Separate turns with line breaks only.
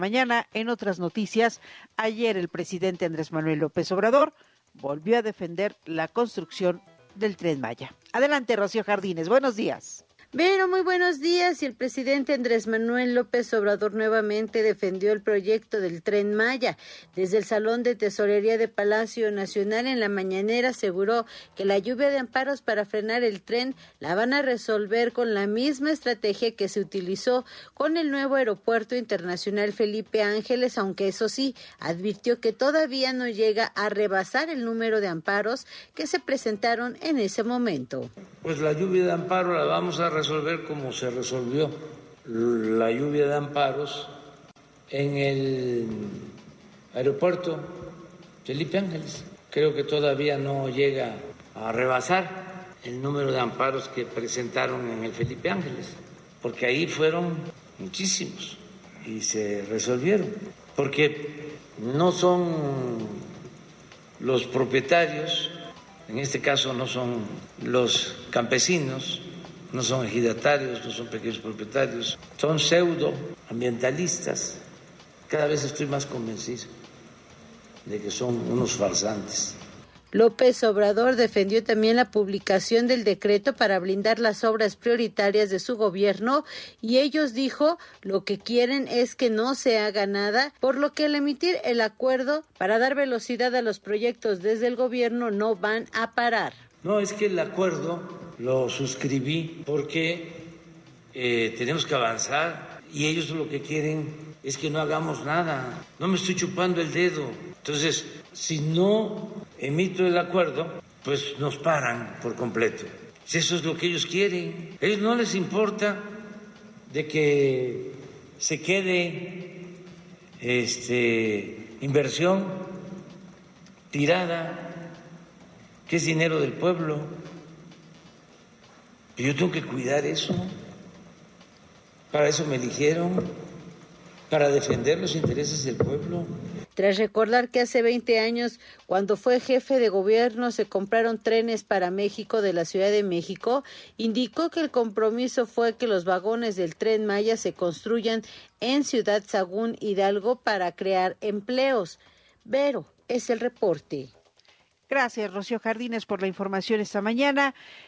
Mañana, en otras noticias, ayer el presidente Andrés Manuel López Obrador volvió a defender la construcción del Tren Maya. Adelante, Rocío Jardines, buenos días.
Vero, muy buenos días. Y el presidente Andrés Manuel López Obrador nuevamente defendió el proyecto del Tren Maya. Desde el Salón de Tesorería de Palacio Nacional en la mañanera aseguró que la lluvia de amparos para frenar el tren la van a resolver con la misma estrategia que se utilizó con el nuevo Aeropuerto Internacional Felipe Ángeles, aunque eso sí, advirtió que todavía no llega a rebasar el número de amparos que se presentaron en ese momento.
Pues la lluvia de amparo la vamos a resolver como se resolvió la lluvia de amparos en el aeropuerto Felipe Ángeles. Creo que todavía no llega a rebasar el número de amparos que presentaron en el Felipe Ángeles, porque ahí fueron muchísimos y se resolvieron, porque no son los propietarios, en este caso no son los campesinos, no son ejidatarios, no son pequeños propietarios, son pseudoambientalistas. Cada vez estoy más convencido de que son unos farsantes.
López Obrador defendió también la publicación del decreto para blindar las obras prioritarias de su gobierno y ellos, dijo, lo que quieren es que no se haga nada, por lo que al emitir el acuerdo para dar velocidad a los proyectos desde el gobierno no van a parar.
No, es que el acuerdo lo suscribí porque tenemos que avanzar y ellos lo que quieren es que no hagamos nada. No me estoy chupando el dedo. Entonces, si no emito el acuerdo, pues nos paran por completo. Eso es lo que ellos quieren. A ellos no les importa de que se quede inversión tirada, que es dinero del pueblo. Yo tengo que cuidar eso. Para eso me eligieron, para defender los intereses del pueblo.
Tras recordar que hace 20 años, cuando fue jefe de gobierno, se compraron trenes para México de la Ciudad de México, indicó que el compromiso fue que los vagones del Tren Maya se construyan en Ciudad Sagún, Hidalgo, para crear empleos. Vero, es el reporte.
Gracias, Rocío Jardines, por la información esta mañana.